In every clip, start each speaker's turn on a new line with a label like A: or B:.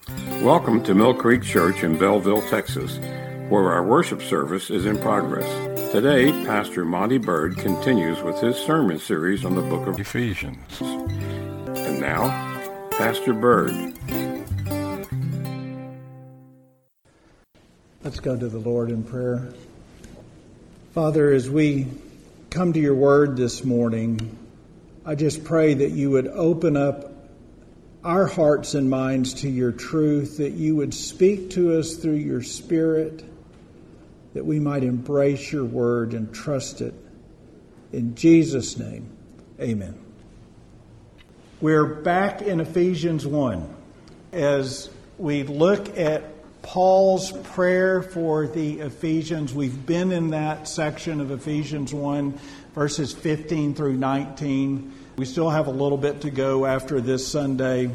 A: Welcome to Mill Creek Church in Belleville, Texas, where our worship service is in progress. Today, Pastor Monty Bird continues with his sermon series on the book of Ephesians. And now, Pastor Bird.
B: Let's go to the Lord in prayer. Father, as we come to your word this morning, I just pray that you would open up our hearts and minds to your truth, that you would speak to us through your Spirit, that we might embrace your word and trust it. In Jesus' name, amen. We're back in Ephesians 1 as we look at Paul's prayer for the Ephesians. We've been in that section of Ephesians 1, verses 15 through 19. We still have a little bit to go after this Sunday,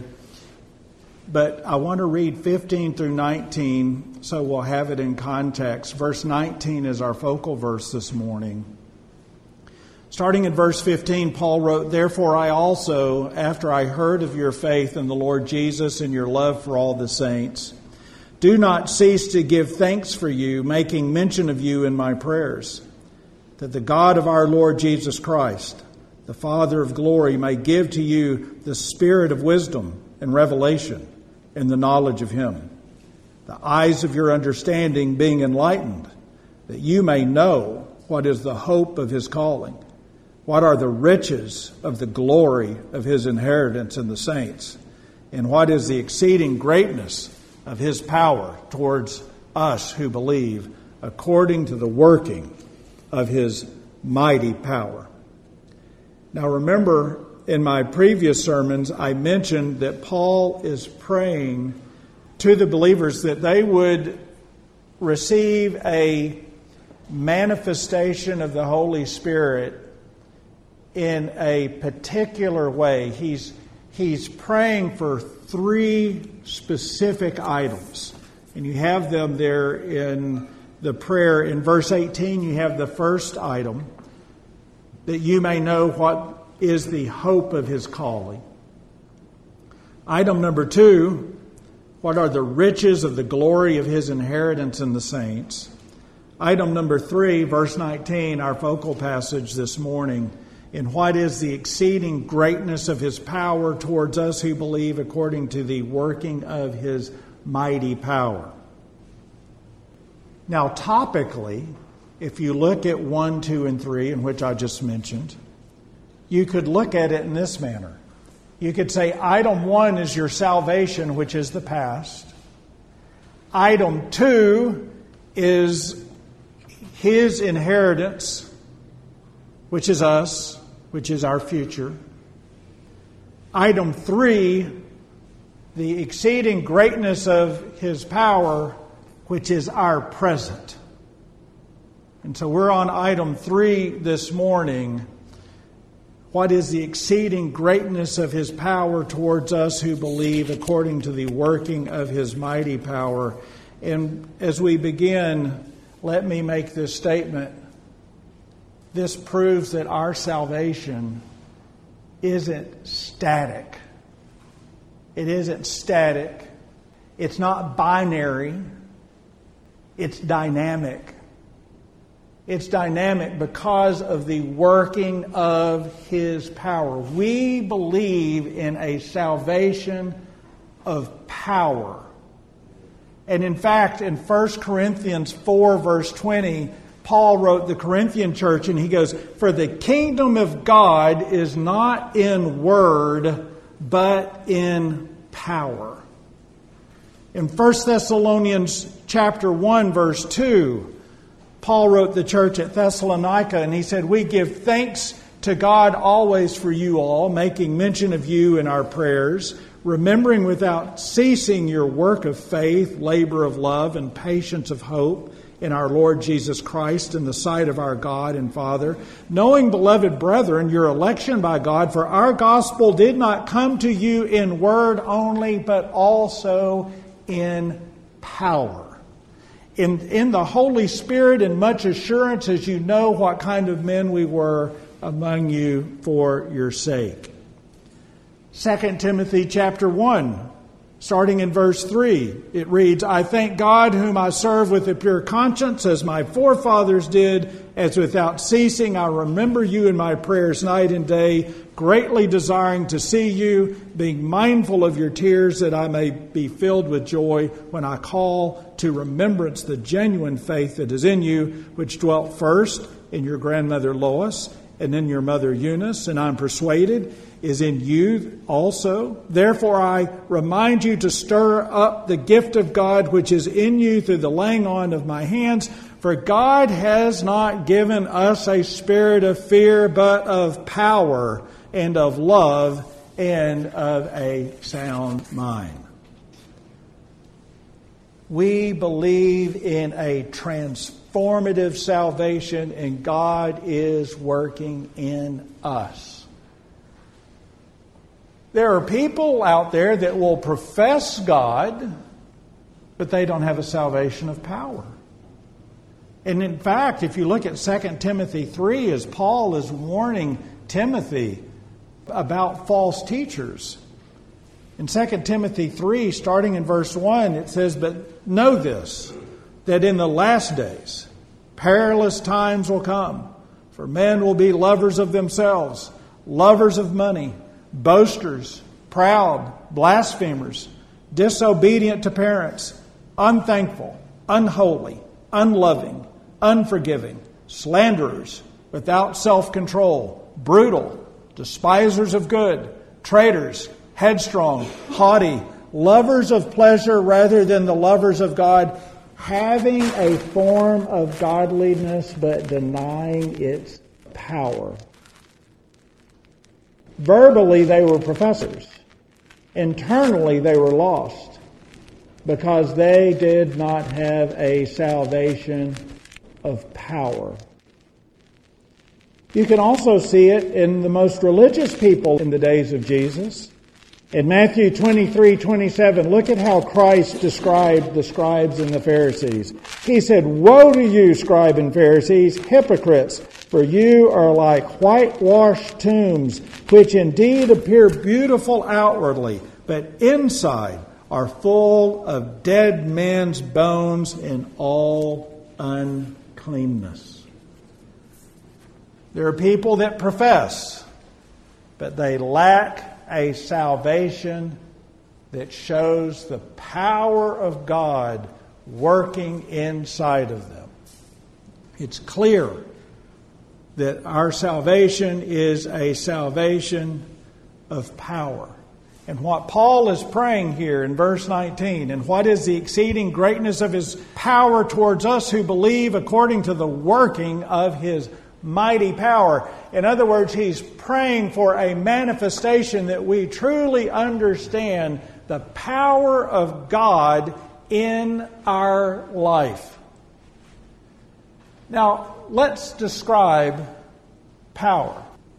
B: but I want to read 15 through 19 so we'll have it in context. Verse 19 is our focal verse this morning. Starting in verse 15, Paul wrote, "Therefore I also, after I heard of your faith in the Lord Jesus and your love for all the saints, do not cease to give thanks for you, making mention of you in my prayers, that the God of our Lord Jesus Christ, the Father of glory, may give to you the spirit of wisdom and revelation in the knowledge of him, the eyes of your understanding being enlightened, that you may know what is the hope of his calling, what are the riches of the glory of his inheritance in the saints, and what is the exceeding greatness of his power towards us who believe, according to the working of his mighty power." Now remember, in my previous sermons, I mentioned that Paul is praying to the believers that they would receive a manifestation of the Holy Spirit in a particular way. He's praying for three specific items, and you have them there in the prayer. In verse 18, you have the first item, that you may know what is the hope of his calling. Item number 2, what are the riches of the glory of his inheritance in the saints. Item number 3, verse 19, our focal passage this morning, in what is the exceeding greatness of his power towards us who believe, according to the working of his mighty power. Now, topically, if you look at 1, 2, and 3, in which I just mentioned, you could look at it in this manner. You could say item 1 is your salvation, which is the past. Item 2 is his inheritance, which is us, which is our future. Item 3, the exceeding greatness of his power, which is our present. And so we're on item 3 this morning. What is the exceeding greatness of his power towards us who believe, according to the working of his mighty power? And as we begin, let me make this statement. This proves that our salvation isn't static. It isn't static. It's not binary. It's dynamic. It's dynamic because of the working of his power. We believe in a salvation of power. And in fact, in 1 Corinthians 4, verse 20, Paul wrote the Corinthian church, and he goes, "For the kingdom of God is not in word, but in power." In 1 Thessalonians chapter 1, verse 2, Paul wrote the church at Thessalonica, and he said, "We give thanks to God always for you all, making mention of you in our prayers, remembering without ceasing your work of faith, labor of love, and patience of hope in our Lord Jesus Christ in the sight of our God and Father, knowing, beloved brethren, your election by God, for our gospel did not come to you in word only, but also in power. In the Holy Spirit and much assurance, as you know what kind of men we were among you for your sake." 2 Timothy chapter 1 Starting in verse 3, it reads, I thank God whom I serve with a pure conscience, as my forefathers did, as without ceasing I remember you in my prayers night and day, greatly desiring to see you, being mindful of your tears, that I may be filled with joy when I call to remembrance the genuine faith that is in you, which dwelt first in your grandmother Lois and in your mother Eunice, and I'm persuaded is in you also. Therefore I remind you to stir up the gift of God which is in you through the laying on of my hands. For God has not given us a spirit of fear, but of power and of love and of a sound mind. We believe in a transformative salvation, and God is working in us. There are people out there that will profess God, but they don't have a salvation of power. And in fact, if you look at 2 Timothy 3, as Paul is warning Timothy about false teachers. In 2 Timothy 3, starting in verse 1, it says, But know this, that in the last days perilous times will come, for men will be lovers of themselves, lovers of money, boasters, proud, blasphemers, disobedient to parents, unthankful, unholy, unloving, unforgiving, slanderers, without self-control, brutal, despisers of good, traitors, headstrong, haughty, lovers of pleasure rather than the lovers of God, having a form of godliness but denying its power. Verbally, they were professors. Internally, they were lost because they did not have a salvation of power. You can also see it in the most religious people in the days of Jesus. In Matthew 23:27, look at how Christ described the scribes and the Pharisees. He said, Woe to you, scribes and Pharisees, hypocrites, for you are like whitewashed tombs, which indeed appear beautiful outwardly, but inside are full of dead men's bones and all uncleanness. There are people that profess, but they lack a salvation that shows the power of God working inside of them. It's clear that our salvation is a salvation of power. And what Paul is praying here in verse 19, and what is the exceeding greatness of His power towards us who believe according to the working of His mighty power. In other words, he's praying for a manifestation that we truly understand the power of God in our life. Now, let's describe power.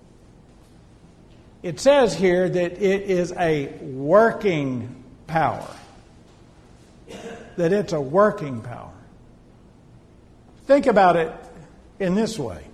B: It says here that it is a working power. That it's a working power. Think about it in this way.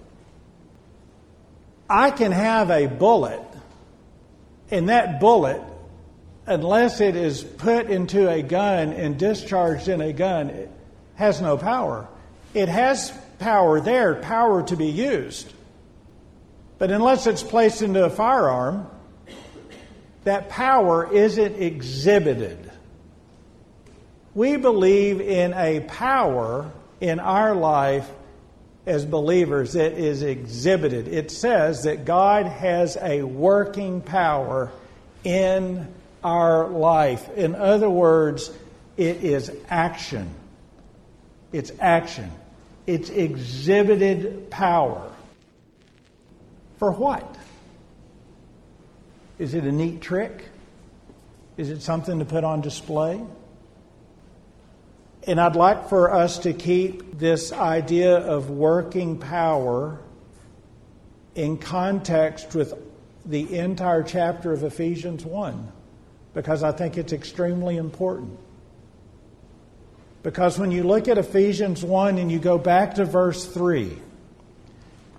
B: I can have a bullet, and that bullet, unless it is put into a gun and discharged in a gun, it has no power. It has power there, power to be used. But unless it's placed into a firearm, that power isn't exhibited. We believe in a power in our life as believers that is exhibited. It says that God has a working power in our life. In other words, it is action. It's action. It's exhibited power. For what? Is it a neat trick? Is it something to put on display? And I'd like for us to keep this idea of working power in context with the entire chapter of Ephesians 1, because I think it's extremely important. Because when you look at Ephesians 1 and you go back to verse 3,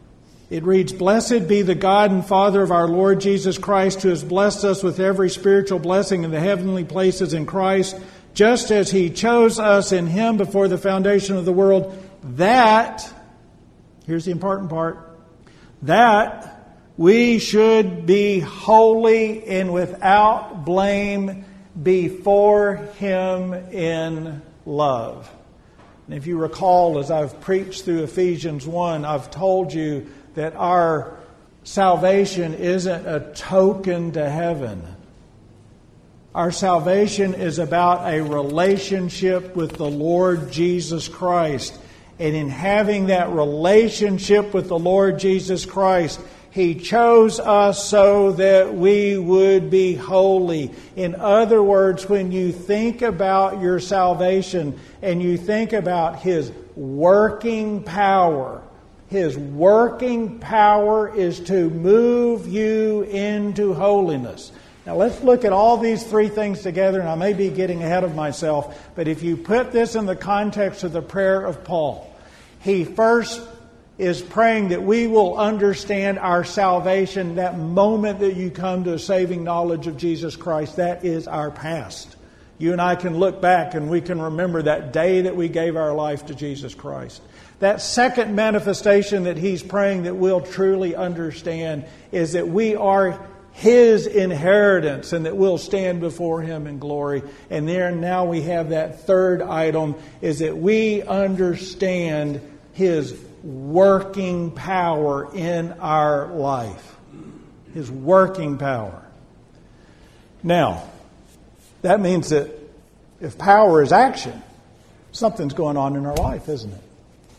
B: It reads, "Blessed be the God and Father of our Lord Jesus Christ, who has blessed us with every spiritual blessing in the heavenly places in Christ, just as He chose us in Him before the foundation of the world, that," here's the important part, "that we should be holy and without blame before Him in love." And if you recall, as I've preached through Ephesians 1, I've told you that our salvation isn't a token to heaven. Our salvation is about a relationship with the Lord Jesus Christ. And in having that relationship with the Lord Jesus Christ, He chose us so that we would be holy. In other words, when you think about your salvation and you think about His working power, His working power is to move you into holiness. Now let's look at all these three things together, and I may be getting ahead of myself, but if you put this in the context of the prayer of Paul, he first is praying that we will understand our salvation, that moment that you come to a saving knowledge of Jesus Christ. That is our past. You and I can look back and we can remember that day that we gave our life to Jesus Christ. That second manifestation that he's praying that we'll truly understand is that we are His inheritance and that we'll stand before Him in glory. And there now we have that third item, is that we understand His working power in our life. His working power. Now, that means that if power is action, something's going on in our life, isn't it?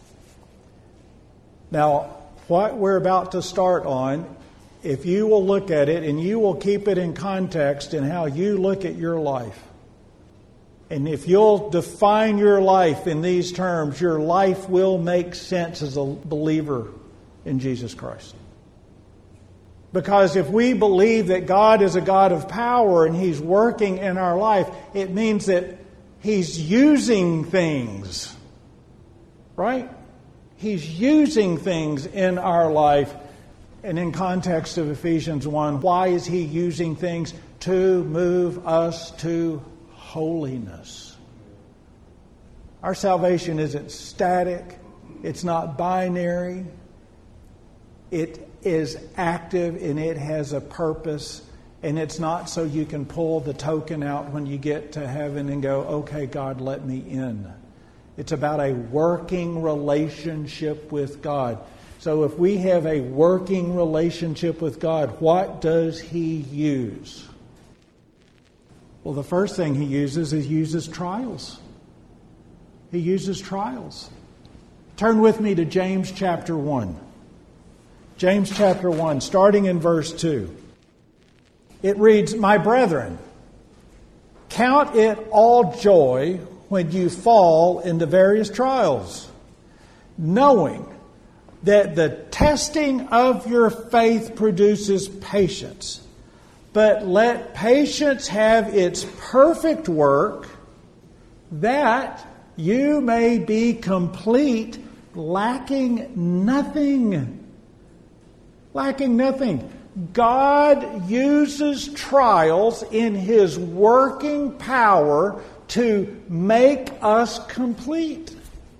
B: Now, what we're about to start on, if you will look at it and you will keep it in context in how you look at your life, and if you'll define your life in these terms, your life will make sense as a believer in Jesus Christ. Because if we believe that God is a God of power and He's working in our life, it means that He's using things, right? He's using things in our life. And in context of Ephesians 1, why is He using things? To move us to holiness. Our salvation isn't static. It's not binary. It is active and it has a purpose. And it's not so you can pull the token out when you get to heaven and go, okay, God, let me in. It's about a working relationship with God. So if we have a working relationship with God, what does He use? Well, the first thing He uses trials. He uses trials. Turn with me to James chapter 1. James chapter 1, starting in verse 2. It reads, "My brethren, count it all joy when you fall into various trials, knowing that the testing of your faith produces patience. But let patience have its perfect work, that you may be complete, lacking nothing." Lacking nothing. God uses trials in His working power to make us complete.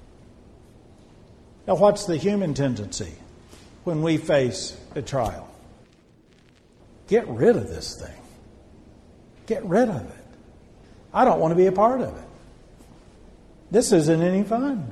B: Now, what's the human tendency when we face a trial? Get rid of this thing. Get rid of it. I don't want to be a part of it. This isn't any fun.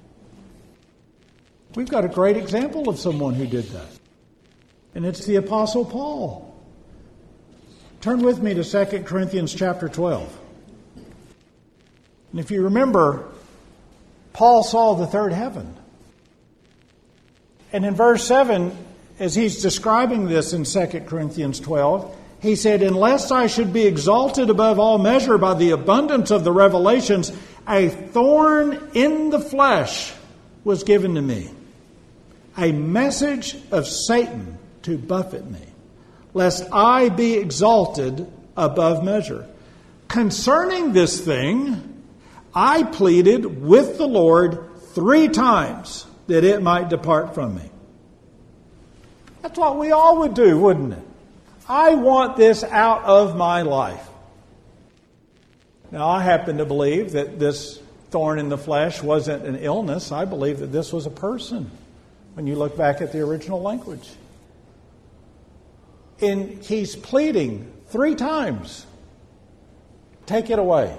B: We've got a great example of someone who did that. And it's the Apostle Paul. Turn with me to 2 Corinthians chapter 12. And if you remember, Paul saw the third heaven. And in verse 7, as he's describing this in 2 Corinthians 12, he said, "Unless I should be exalted above all measure by the abundance of the revelations, a thorn in the flesh was given to me, a message of Satan to buffet me, lest I be exalted above measure. Concerning this thing, I pleaded with the Lord 3 times that it might depart from me." That's what we all would do, wouldn't it? I want this out of my life. Now, I happen to believe that this thorn in the flesh wasn't an illness. I believe that this was a person when you look back at the original language. And he's pleading 3 times, take it away.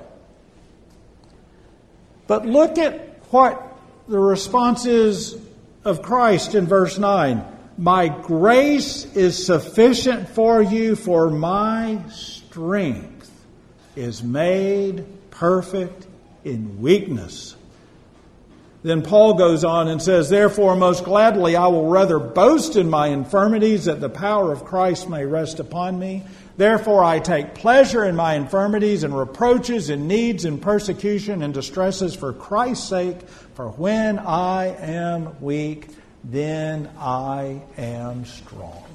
B: But look at what the response is of Christ in verse 9. My grace is sufficient for you, for my strength is made perfect in weakness. Then Paul goes on and says, therefore, most gladly I will rather boast in my infirmities, that the power of Christ may rest upon me. Therefore I take pleasure in my infirmities and reproaches and needs and persecution and distresses for Christ's sake. For when I am weak, then I am strong.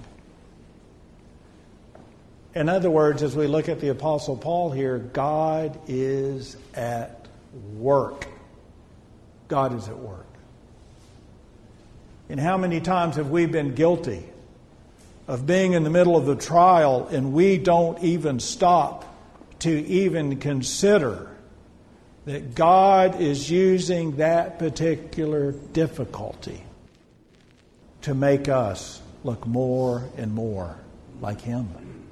B: In other words, as we look at the Apostle Paul here, God is at work. God is at work. And how many times have we been guilty of being in the middle of the trial and we don't even stop to even consider that God is using that particular difficulty to make us look more and more like Him.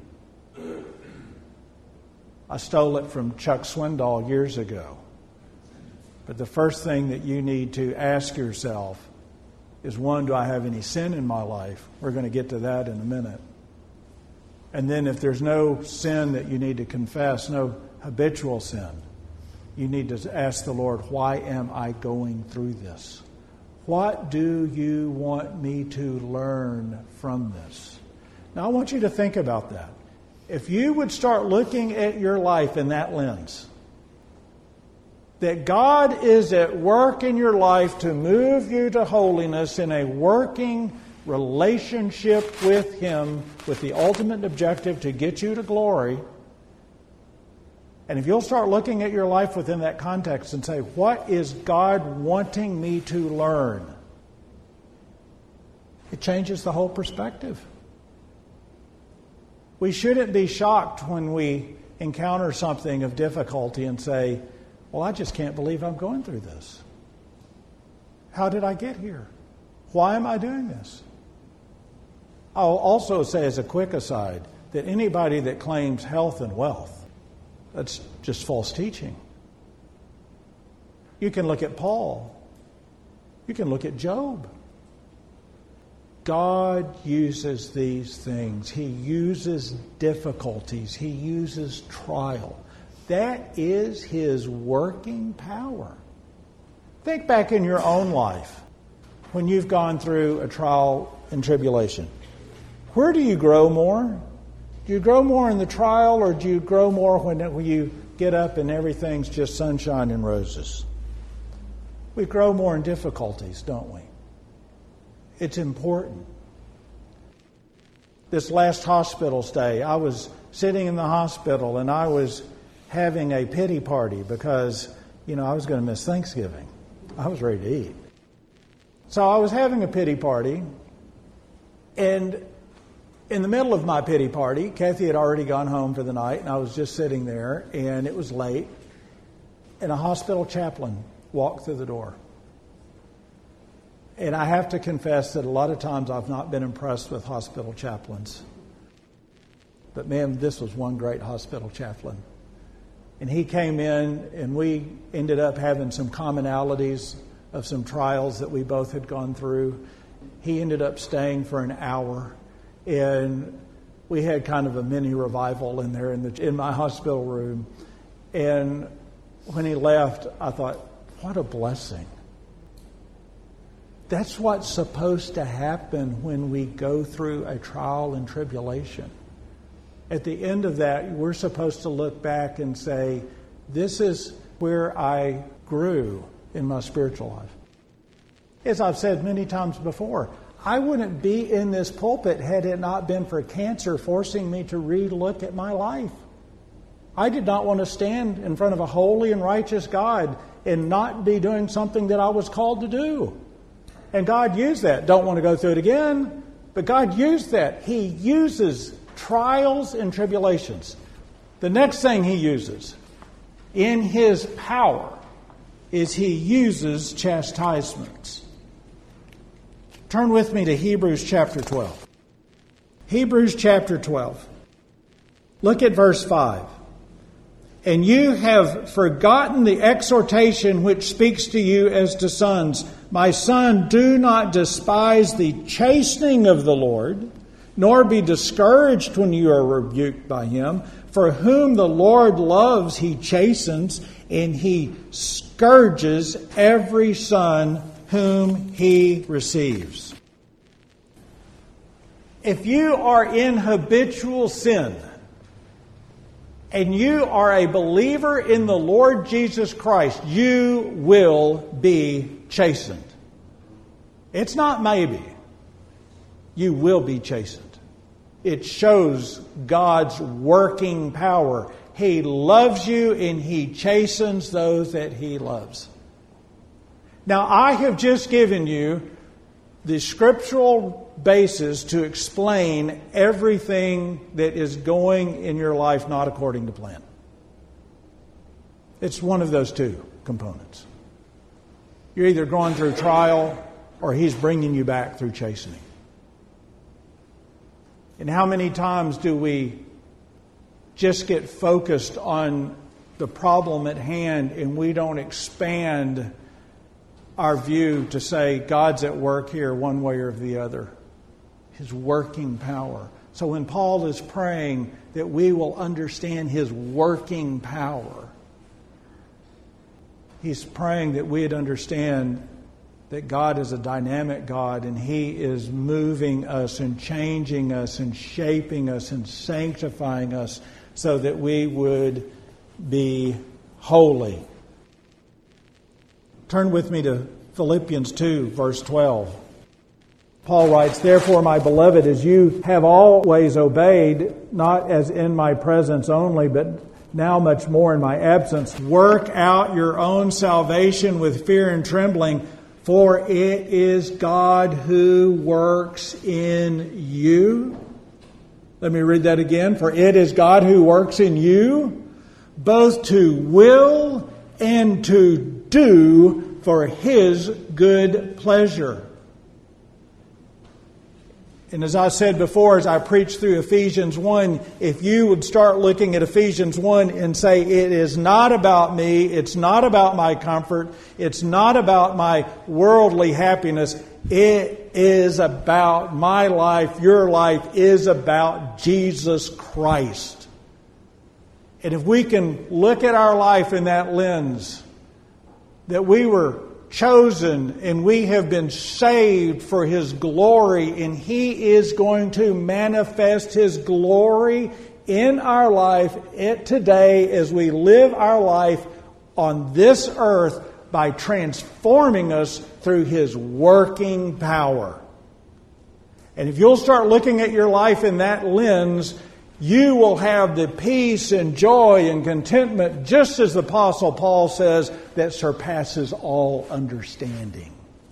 B: I stole it from Chuck Swindoll years ago. But the first thing that you need to ask yourself is, one, do I have any sin in my life? We're going to get to that in a minute. And then if there's no sin that you need to confess, no habitual sin, you need to ask the Lord, why am I going through this? What do you want me to learn from this? Now, I want you to think about that. If you would start looking at your life in that lens, that God is at work in your life to move you to holiness in a working relationship with Him, with the ultimate objective to get you to glory. And if you'll start looking at your life within that context and say, what is God wanting me to learn? It changes the whole perspective. We shouldn't be shocked when we encounter something of difficulty and say, well, I just can't believe I'm going through this. How did I get here? Why am I doing this? I'll also say as a quick aside that anybody that claims health and wealth, that's just false teaching. You can look at Paul. You can look at Job. God uses these things. He uses difficulties. He uses trial. That is His working power. Think back in your own life when you've gone through a trial and tribulation. Where do you grow more? Do you grow more in the trial, or do you grow more when you get up and everything's just sunshine and roses? We grow more in difficulties, don't we? It's important. This last hospital stay, I was sitting in the hospital and I was having a pity party because, I was going to miss Thanksgiving. I was ready to eat. So I was having a pity party, and in the middle of my pity party, Kathy had already gone home for the night, and I was just sitting there, and it was late, and a hospital chaplain walked through the door. And I have to confess that a lot of times I've not been impressed with hospital chaplains. But man, this was one great hospital chaplain. And he came in, and we ended up having some commonalities of some trials that we both had gone through. He ended up staying for an hour, and we had kind of a mini revival in there in my hospital room. And when he left, I thought, what a blessing. That's what's supposed to happen when we go through a trial and tribulation. At the end of that, we're supposed to look back and say, this is where I grew in my spiritual life. As I've said many times before, I wouldn't be in this pulpit had it not been for cancer forcing me to re-look at my life. I did not want to stand in front of a holy and righteous God and not be doing something that I was called to do. And God used that. Don't want to go through it again. But God used that. He uses trials and tribulations. The next thing He uses in His power is He uses chastisements. Turn with me to Hebrews chapter 12. Hebrews chapter 12. Look at verse 5. And you have forgotten the exhortation which speaks to you as to sons. My son, do not despise the chastening of the Lord, nor be discouraged when you are rebuked by Him. For whom the Lord loves, He chastens, and He scourges every son whom He receives. If you are in habitual sin, and you are a believer in the Lord Jesus Christ, you will be chastened. It's not maybe. You will be chastened. It shows God's working power. He loves you and He chastens those that He loves. Now, I have just given you the scriptural basis to explain everything that is going in your life not according to plan. It's one of those two components. You're either going through trial or He's bringing you back through chastening. And how many times do we just get focused on the problem at hand and we don't expand our view to say God's at work here one way or the other? His working power. So when Paul is praying that we will understand His working power, he's praying that we'd understand that God is a dynamic God and He is moving us and changing us and shaping us and sanctifying us so that we would be holy. Turn with me to Philippians 2, verse 12. Paul writes, Therefore, my beloved, as you have always obeyed, not as in my presence only, but now much more in my absence, work out your own salvation with fear and trembling, for it is God who works in you. Let me read that again. For it is God who works in you, both to will and to do for His good pleasure. And as I said before, as I preached through Ephesians 1, if you would start looking at Ephesians 1 and say, it is not about me, it's not about my comfort, it's not about my worldly happiness, it is about my life, your life is about Jesus Christ. And if we can look at our life in that lens, that we were chosen and we have been saved for His glory, and He is going to manifest His glory in our life today as we live our life on this earth by transforming us through His working power. And if you'll start looking at your life in that lens, you will have the peace and joy and contentment, just as the Apostle Paul says, that surpasses all understanding.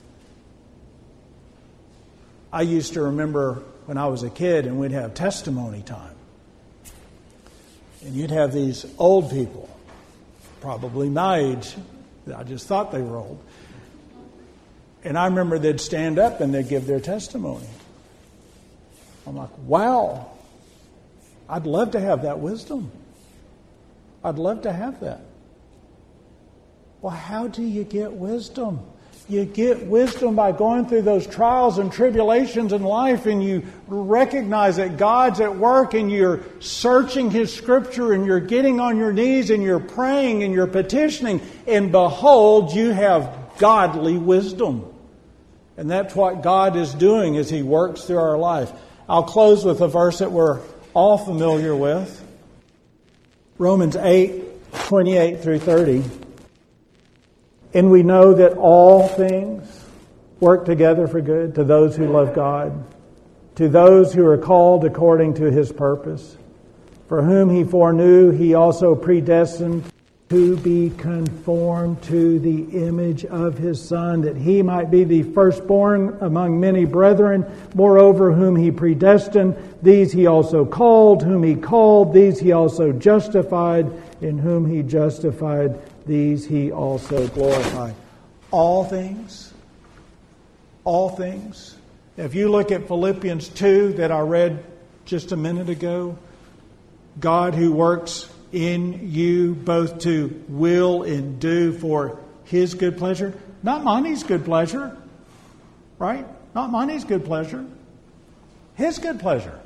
B: I used to remember when I was a kid and we'd have testimony time. And you'd have these old people, probably my age, I just thought they were old. And I remember they'd stand up and they'd give their testimony. I'm like, wow. I'd love to have that wisdom. I'd love to have that. Well, how do you get wisdom? You get wisdom by going through those trials and tribulations in life, and you recognize that God's at work, and you're searching His Scripture, and you're getting on your knees, and you're praying, and you're petitioning, and behold, you have godly wisdom. And that's what God is doing as He works through our life. I'll close with a verse that we're all familiar with. Romans 8:28 through 30. And we know that all things work together for good to those who love God, to those who are called according to His purpose. For whom He foreknew, He also predestined to be conformed to the image of his Son, that he might be the firstborn among many brethren. Moreover, whom he predestined, these he also called. Whom he called, these he also justified. In whom he justified, these he also glorified. All things. If you look at Philippians 2 that I read just a minute ago, God who works in you both to will and do for his good pleasure. Not money's good pleasure, right? Not money's good pleasure. His good pleasure.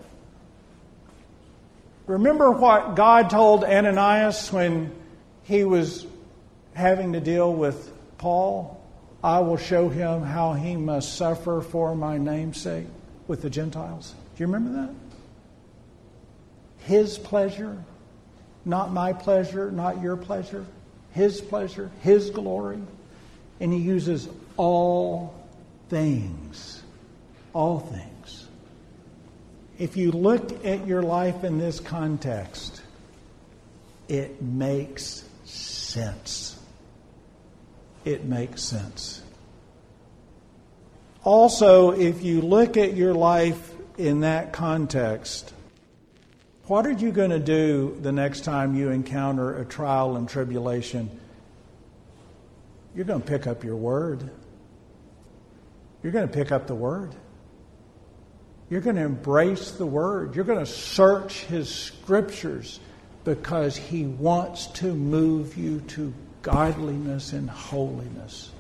B: Remember what God told Ananias when he was having to deal with Paul? I will show him how he must suffer for my name's sake with the Gentiles. Do you remember that? His pleasure. Not my pleasure, not your pleasure. His pleasure, his glory. And he uses all things. All things. If you look at your life in this context, it makes sense. It makes sense. Also, if you look at your life in that context, what are you going to do the next time you encounter a trial and tribulation? You're going to pick up your word. You're going to pick up the word. You're going to embrace the word. You're going to search his scriptures because he wants to move you to godliness and holiness.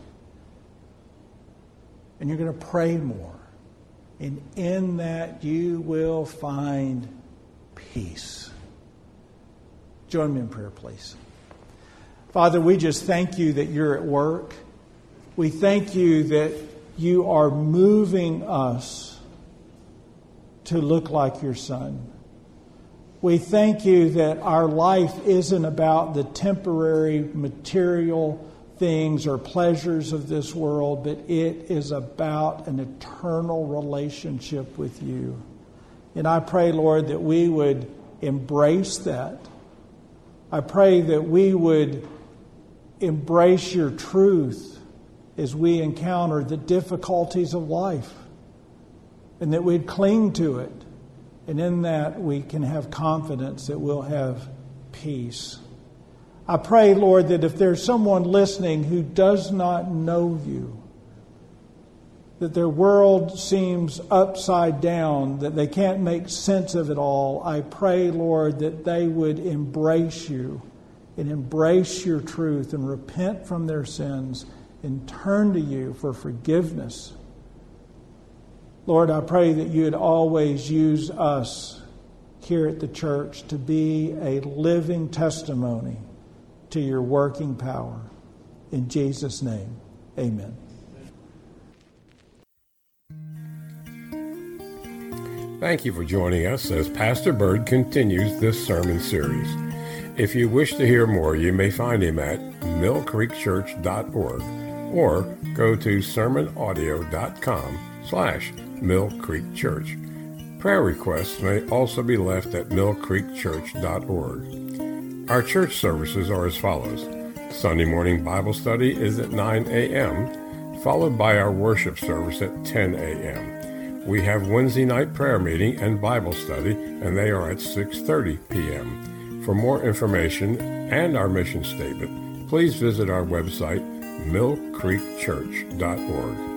B: And you're going to pray more. And in that you will find peace. Join me in prayer, please. Father, we just thank you that you're at work. We thank you that you are moving us to look like your Son. We thank you that our life isn't about the temporary material things or pleasures of this world, but it is about an eternal relationship with you. And I pray, Lord, that we would embrace that. I pray that we would embrace your truth as we encounter the difficulties of life, and that we'd cling to it. And in that we can have confidence that we'll have peace. I pray, Lord, that if there's someone listening who does not know you, that their world seems upside down, that they can't make sense of it all, I pray, Lord, that they would embrace you and embrace your truth and repent from their sins and turn to you for forgiveness. Lord, I pray that you would always use us here at the church to be a living testimony to your working power. In Jesus' name, amen.
A: Thank you for joining us as Pastor Bird continues this sermon series. If you wish to hear more, you may find him at millcreekchurch.org or go to sermonaudio.com/Mill Creek Church. Prayer requests may also be left at millcreekchurch.org. Our church services are as follows. Sunday morning Bible study is at 9 a.m., followed by our worship service at 10 a.m. We have Wednesday night prayer meeting and Bible study, and they are at 6:30 p.m. For more information and our mission statement, please visit our website, millcreekchurch.org.